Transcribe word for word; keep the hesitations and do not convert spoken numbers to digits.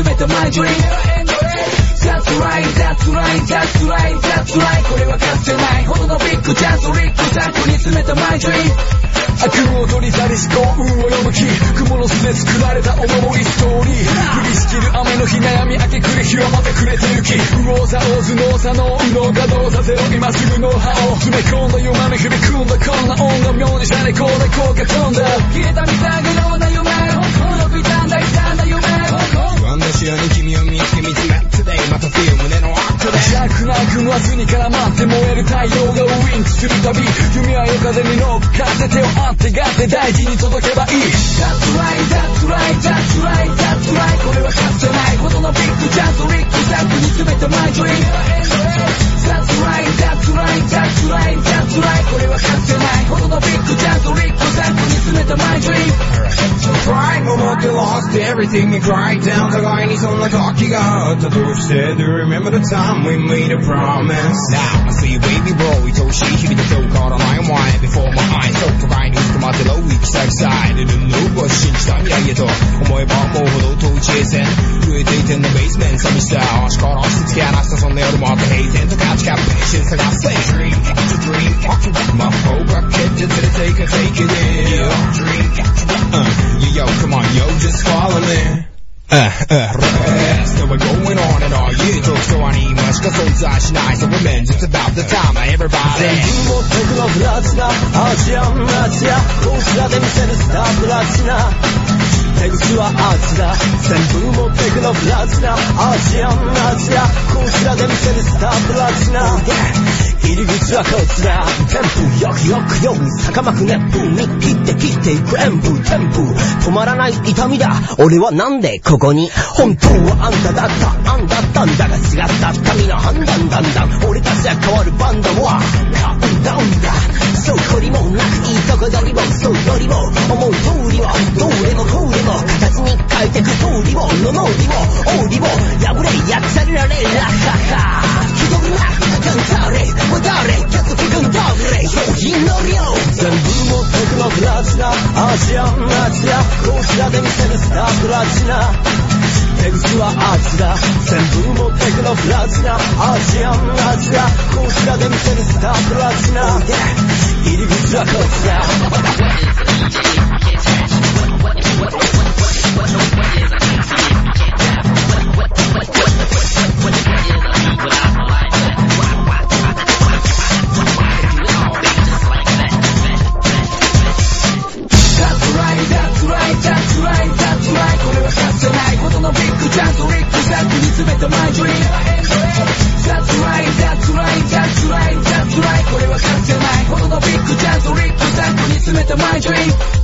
詰めた My dream That's right, that's right, that's right, that's right これはかつてないほどのビッグチャンスリックザックに詰めた My dream 悪を取り去り思考運を読む気雲の巣で作られたお守りストーリー降りしきる雨の日悩み明け暮れ広まってくれてゆき右往左往頭脳左脳右脳稼働させろ今すぐノウハウを詰め込んだ夢の響くんだこんな音楽妙にシャレこうだ効果飛んだ消えたみたいのような夢ほどびたんだ傷んだ夢不安な視野に君を見つけ見つめ Today また feel 胸のアクで弱なくわずに絡まって燃える太陽がウィンクするたび夢は夜風に乗っかって手をあってがって大事に届けばいい That's right, that's right, that's right, that's right これはかつてないほどのビッグチャンスリックザックに詰めた My dream That's right, that's right, that's right, that's right これはかつてないほどのビッグチャンスリックザックに詰めた My dream Pride も持って lost everything and cried down 互いにそんな時があったとして Do you remember the time we made a promise Now I see you baby bro 愛おしい日々で今日変わらないお前 Before my eyes そう互いに薄く待ってろ行き先さえ Didn't know 信じた未来へと思えばもうほど遠い地平線震えていてんのベースメント寂しさ足からしつけ離したそんな夜もあって平然と価値観ペーション探す Dream, catch a dream, catch a dream 魔法が決定で Take a take it in Yo, dream, catch a dream、uh, Yo, come on, yo, just follow me Uh, uh, rest So we're going on and on Yeah, 時とはに今しか存在しない So revenge, it's about the time Everybody 全部持ってくのブラチなアジアンナチやこちらで見せるスターブラチな手口はアーチだ全部持ってくのブラチなアジアンナチやこちらで見せるスターブラチな入り口はこちらテンプよくよくよく坂巻く熱風に切って切っていく演舞テンプ止まらない痛みだ俺はなんでここに本当はあんただったあんだったんだが違った神の判断だんだん俺たちは変わるバンドはカウンダウンだそこにもなくいいとこ取りもそうよりも思う通りをどれもこれも形に変えてく通りをののりも王りも破れやっちゃられラハハ気取るなガンタレもう誰客気分ダブレ商品の量全部持ってくのプラチナアジアンナチやこちらで見せるスタープラチナ手口はアーチだ全部持ってくのプラチナアジアンナチやこちらで見せるスタープラチナ入り口はこちらMy dream That's right, that's right, that's right, that's right これはかつてないほどのビッグチャンスリックザックに詰めた My dream